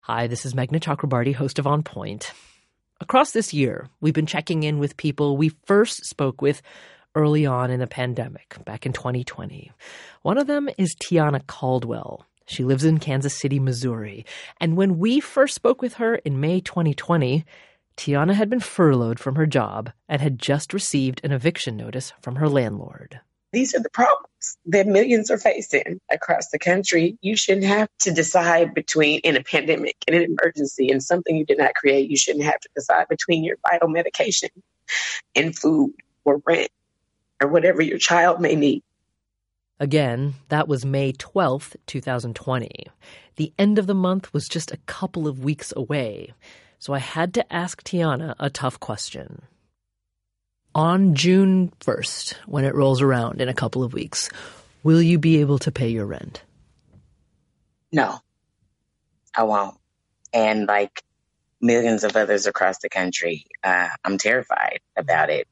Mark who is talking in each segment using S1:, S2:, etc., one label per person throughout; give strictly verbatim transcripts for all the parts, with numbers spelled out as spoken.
S1: Hi, this is Meghna Chakrabarty, host of On Point. Across this year, we've been checking in with people we first spoke with early on in the pandemic, back in twenty twenty. One of them is Tiana Caldwell. She lives in Kansas City, Missouri. And when we first spoke with her in May twenty twenty, Tiana had been furloughed from her job and had just received an eviction notice from her landlord.
S2: These are the problems that millions are facing across the country. You shouldn't have to decide between, in a pandemic, in an emergency, and something you did not create, you shouldn't have to decide between your vital medication and food or rent or whatever your child may need.
S1: Again, that was May twelfth, twenty twenty. The end of the month was just a couple of weeks away, so I had to ask Tiana a tough question. On June first, when it rolls around in a couple of weeks, will you be able to pay your rent?
S3: No, I won't. And like millions of others across the country, uh, I'm terrified about it.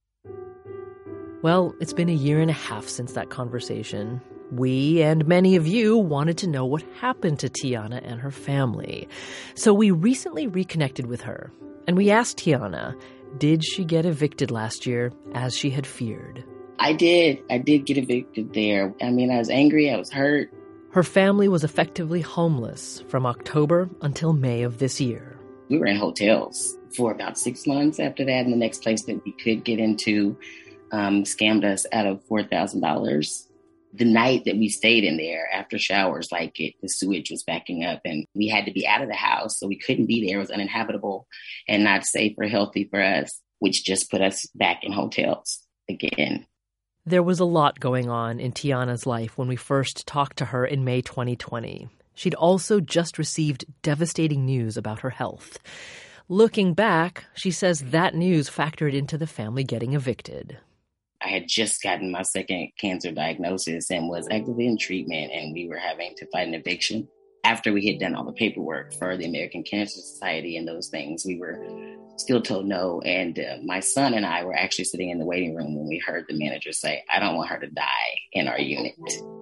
S1: Well, it's been a year and a half since that conversation. We and many of you wanted to know what happened to Tiana and her family. So we recently reconnected with her, and we asked Tiana, did she get evicted last year as she had feared?
S3: I did. I did get evicted there. I mean, I was angry. I was hurt.
S1: Her family was effectively homeless from October until May of this year.
S3: We were in hotels for about six months after that, and the next place that we could get into um, scammed us out of four thousand dollars. The night that we stayed in there after showers, like it, the sewage was backing up and we had to be out of the house. So we couldn't be there. It was uninhabitable and not safe or healthy for us, which just put us back in hotels again.
S1: There was a lot going on in Tiana's life when we first talked to her in May twenty twenty. She'd also just received devastating news about her health. Looking back, she says that news factored into the family getting evicted.
S3: I had just gotten my second cancer diagnosis and was actively in treatment, and we were having to fight an eviction. After we had done all the paperwork for the American Cancer Society and those things, we were still told no. And uh, my son and I were actually sitting in the waiting room when we heard the manager say, I don't want her to die in our unit.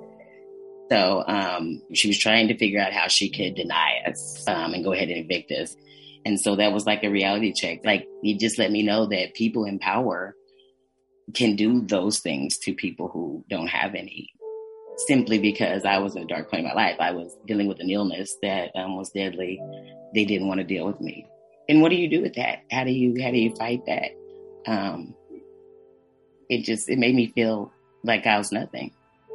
S3: So um, she was trying to figure out how she could deny us um, and go ahead and evict us. And so that was like a reality check. Like, it just let me know that people in power can do those things to people who don't have any, simply because I was in a dark point in my life. I was dealing with an illness that um, was deadly. They didn't want to deal with me. And what do you do with that? How do you, how do you fight that? Um, it just, it made me feel like I was nothing.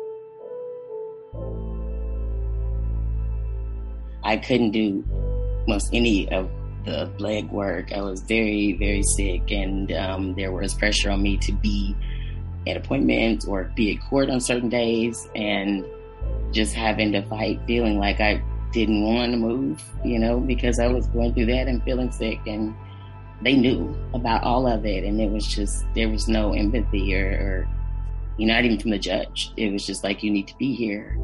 S3: I couldn't do most any of the leg work. I was very, very sick, and um, there was pressure on me to be at appointments or be at court on certain days, and just having to fight, feeling like I didn't want to move, you know, because I was going through that and feeling sick, and they knew about all of it, and it was just, there was no empathy or, or you know, not even from the judge. It was just like, you need to be here.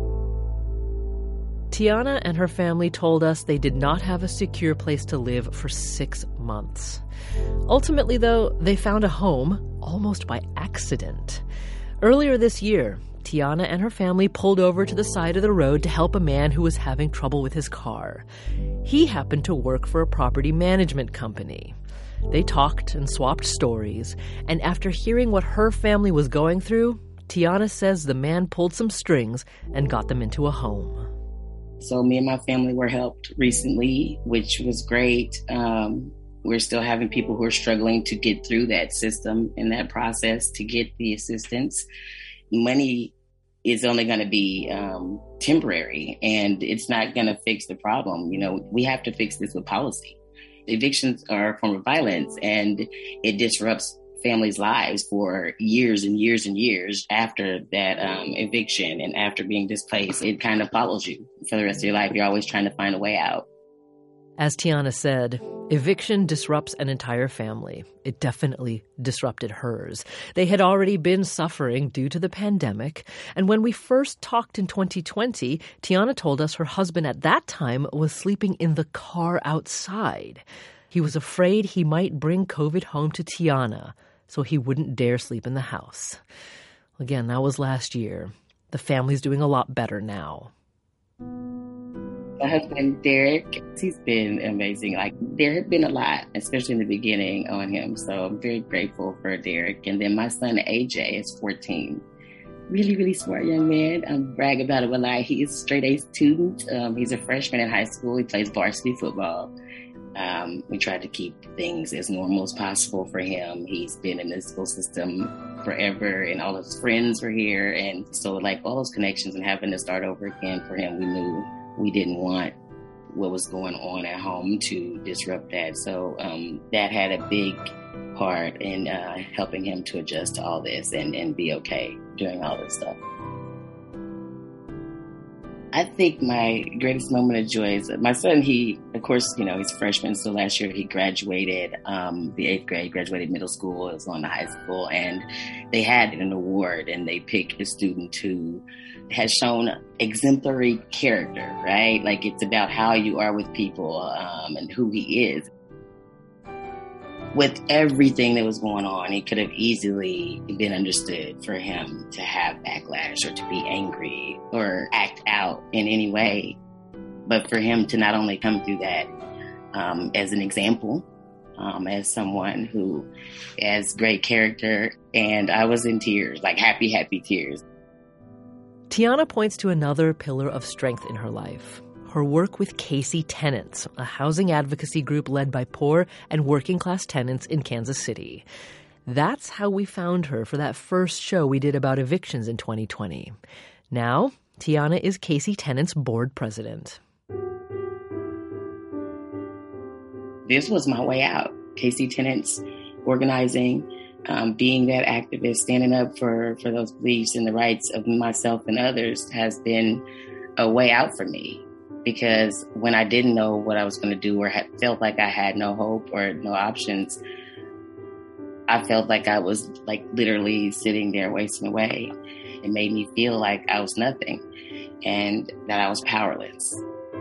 S1: Tiana and her family told us they did not have a secure place to live for six months. Ultimately, though, they found a home almost by accident. Earlier this year, Tiana and her family pulled over to the side of the road to help a man who was having trouble with his car. He happened to work for a property management company. They talked and swapped stories, and after hearing what her family was going through, Tiana says the man pulled some strings and got them into a home.
S3: So me and my family were helped recently, which was great. Um, we're still having people who are struggling to get through that system and that process to get the assistance. Money is only going to be um, temporary, and it's not going to fix the problem. You know, we have to fix this with policy. Evictions are a form of violence, and it disrupts families' lives for years and years and years after that um, eviction and after being displaced. It kind of follows you for the rest of your life. You're always trying to find a way out.
S1: As Tiana said, eviction disrupts an entire family. It definitely disrupted hers. They had already been suffering due to the pandemic, and when we first talked in twenty twenty, Tiana told us her husband at that time was sleeping in the car outside. He was afraid he might bring COVID home to Tiana, so he wouldn't dare sleep in the house. Again, that was last year. The family's doing a lot better now.
S3: My husband, Derek, he's been amazing. Like, there have been a lot, especially in the beginning, on him. So I'm very grateful for Derek. And then my son, A J, is fourteen. Really, really smart young man. I brag about him a lot. He is a straight A student. Um, he's a freshman in high school. He plays varsity football. Um, we tried to keep things as normal as possible for him. He's been in the school system forever, and all of his friends were here. And so, like, all those connections and having to start over again for him, we knew we didn't want what was going on at home to disrupt that. So um, that had a big part in uh, helping him to adjust to all this and, and be okay during all this stuff. I think my greatest moment of joy is my son. He, of course, you know, he's a freshman. So last year he graduated um, the eighth grade, graduated middle school, was going to high school, and they had an award, and they picked a student who has shown exemplary character, right? Like, it's about how you are with people um, and who he is. With everything that was going on, it could have easily been understood for him to have backlash or to be angry or act out in any way. But for him to not only come through that um, as an example, um, as someone who has great character, and I was in tears, like happy, happy tears.
S1: Tiana points to another pillar of strength in her life: her work with KC Tenants, a housing advocacy group led by poor and working-class tenants in Kansas City. That's how we found her for that first show we did about evictions in twenty twenty. Now, Tiana is KC Tenants board president.
S3: This was my way out. KC Tenants, organizing, um, being that activist, standing up for, for those beliefs and the rights of myself and others has been a way out for me. Because when I didn't know what I was going to do or had, felt like I had no hope or no options, I felt like I was like literally sitting there wasting away. It made me feel like I was nothing and that I was powerless.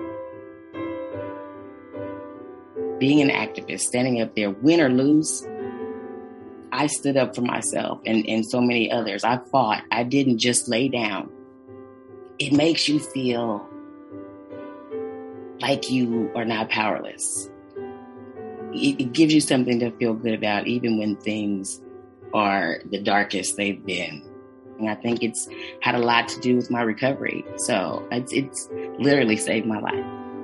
S3: Being an activist, standing up there, win or lose, I stood up for myself and, and so many others. I fought. I didn't just lay down. It makes you feel like you are not powerless. It, it gives you something to feel good about, even when things are the darkest they've been. And I think it's had a lot to do with my recovery. So it's, it's literally saved my life.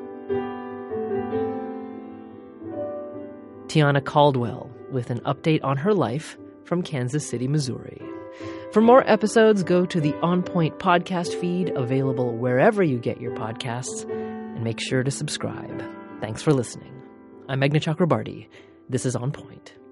S1: Tiana Caldwell with an update on her life from Kansas City, Missouri. For more episodes, go to the On Point podcast feed, available wherever you get your podcasts, and make sure to subscribe. Thanks for listening. I'm Meghna Chakrabarti. This is On Point.